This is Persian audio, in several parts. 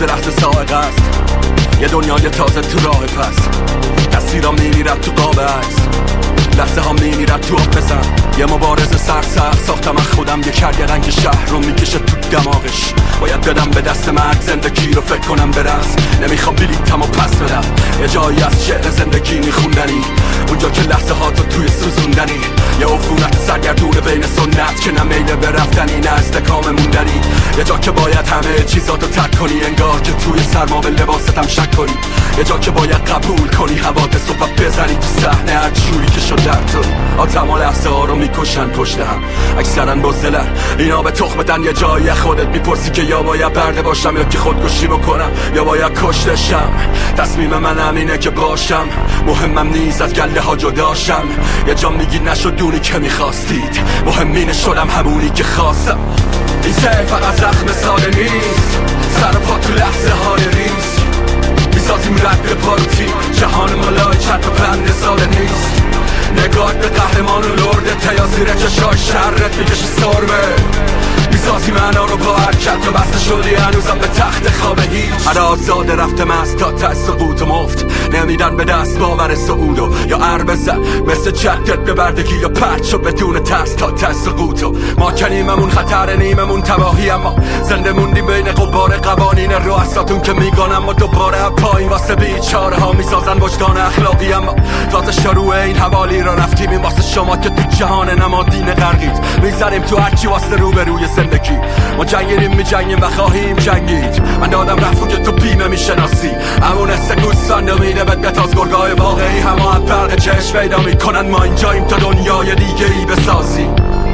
لحظه لحظه سائق است، یه دنیای تازه تو راه پس، تصویرام میمیرد تو قاب عکس، لحظه ها میمیرد تو آب بزن. یه مبارزه سرسخت ساختم از خودم، یه کرگدن که شهر رو میکشه تو دماغش. باید بدم به دست مرد زندگی رو فکر کنم برس، نمیخوام بلیتمو پس بدم. یه جایی از شعر زندگی میخوندنی، اونجا که لحظه ها تو توی سوزوندنی. یه عفونت سرگردون بین سنت که نه میله برفتنی نه استقام موندنی. یه جا که باید همه چیزاتو ترک کنی، انگار که توی سرما به لباستم شک کنی. یه جا که باید قبول کنی حوادث و بزنی تو صحنه هر جوری که شد در تو. آدم ها لحظه ها رو میکشن پشت هم، اکثرا بزدلن اینا به تخمتن. یه جایی خودت میپرسی که یا باید برده باشم یا که خودکشی بکنم یا باید کشتشم. تصمیم من همینه که باشم، مهمم نیست از گله ها جداشم. یه جا میگی نشد دونی که میخواستید، مهمینه شدم همونی که خواستم. این سه فقط زخم ساده نیست، سر و پا تو لحظه های ریز میسازیم رد پاروتی. جهان مالای چند و پنده ساده نیست، نگاه به قهرمان و لرده تیا زیر چشای شرت میکشی سرمه. میسازی معنا رو با حرکت و بسته شدی هنوزم به تخت خواب هیچ. هر آزاده رفتم از تا تا سقوط و مفت، نمیدن به دست باور سعودو یا عرب زن مثل جدت به بردگی یا پرچو بدون ترس تا تا سقوطو. ما کنیممون خطر نیممون تباهی، اما زنده موندیم بین قبار قوانین رؤساتون که میگن اما دوباره پایین واسه بیچاره ها میسازن وجدان اخلاقی. اما تازه شروع این حوالی را رفتیم، این واسه شما که تو جهان نمادین غرقید. میذاریم تو هرچی واسه روبروی زندگی، ما جنگیریم میجنگیم و خواهیم جنگید. من دادم رفت که تو بیمه میشناسی، همون حس گوسفند میده بد از گرگای واقعی. همه از برق چشم پیدا میکنن، ما اینجاییم تا دنیای دیگه ای بسازی.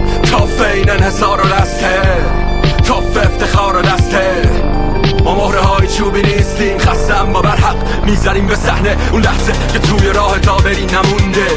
تاف این انحصار و دسته، تاف افتخار و دسته. ما مهره های چوبی نیستیم، خستم ما بر حق میزنیم به صحنه. اون لحظه که توی راه تا بری نمونده،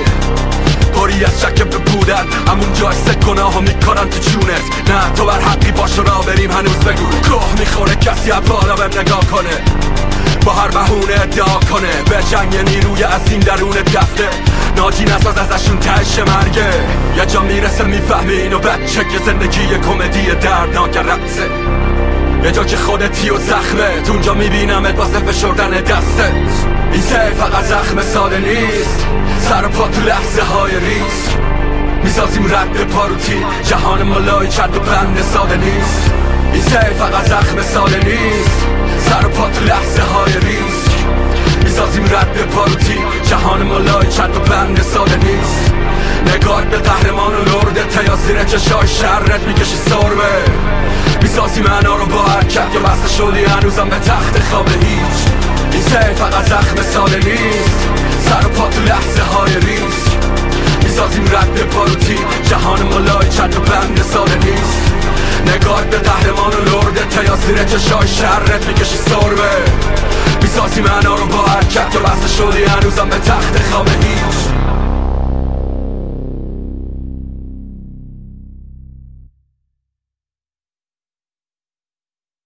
پری از شک به بودن، همون جا است گناه ها میکنن تو چونت. نه تو بر حقی باش و را بریم هنوز بگو. کوه میخوره کسی از بالا بهم نگاه کنه، با هر بهونه ادعا کنه به جنگ نیروی عظیم درون دفته. ناجی نساز ازشون تهش مرگه، یه جا میرسه میفهمی اینو بچه که زندگی یه کمدی دردناک رقصه. یه جا که خودتی و زخمت، اونجا میبینمت واسه فشردن دستت. این سه فقط زخم ساده نیست، سر و پا تو لحظه های ریز میسازیم رد پاروتی. جهان مالای چند و بند ساده نیست. این سه فقط زخم ساده نیست، سر و پا تو لحظه های ریز میسازیم رد پاروتی. جهان مالای چند و بند ساده نیست، نگاه به قهرمان و لرده تیا زیر چشای شرت میکشی سرمه. میسازی معنا رو با حرکت یا بسته شدی هنوزم به تخت خواب هیچ. این سه فقط زخم ساده نیست، سر و پا تو لحظه های ریز میسازیم رد پاروتی. جهان مالای چند و بند ساده نیست، نگاه به قهرمان و لرده تیا زیر چشای شرت میکشی سرمه. میسازی معنا رو با حرکت یا بسته شدی هنوزم به تخت خواب